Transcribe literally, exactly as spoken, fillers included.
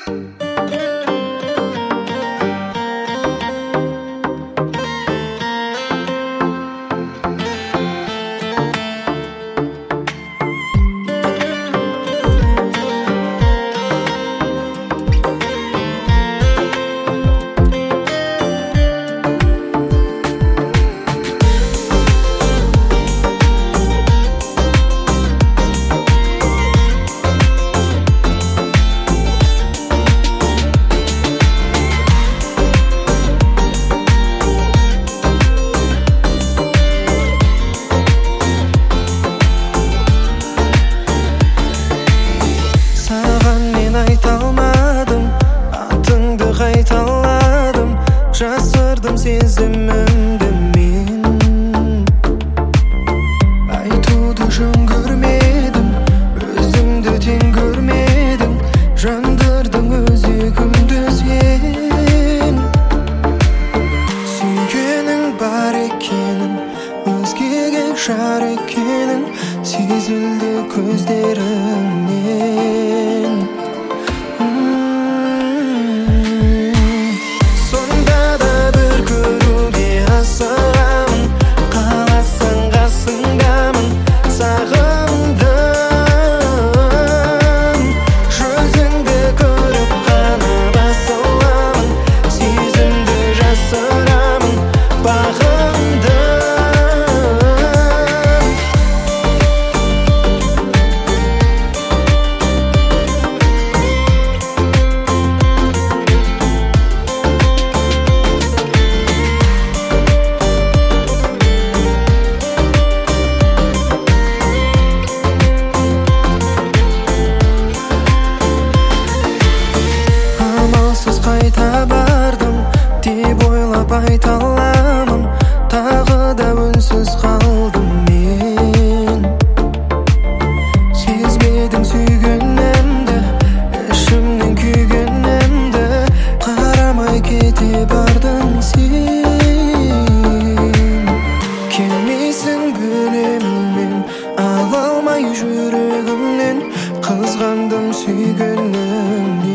Жасырдым сезімімді мен, айтуды жөн көрмедім, өзіңді тең көрмедің, жандырдың өзегімді сен. Сүйгенің бар екенін, өзгеге жар екенін сезілді көздеріңнен. Қайта бардым деп ойлап айта аламын, тағы да үнсіз қалдым мен. Сезбедім сүйгенімді, ішімнен күйгенімді, қарамай кете бардың сен. Келмейсің бөлемін мен, ала алмай жүрегімнен, қызғандым сүйгенімнен.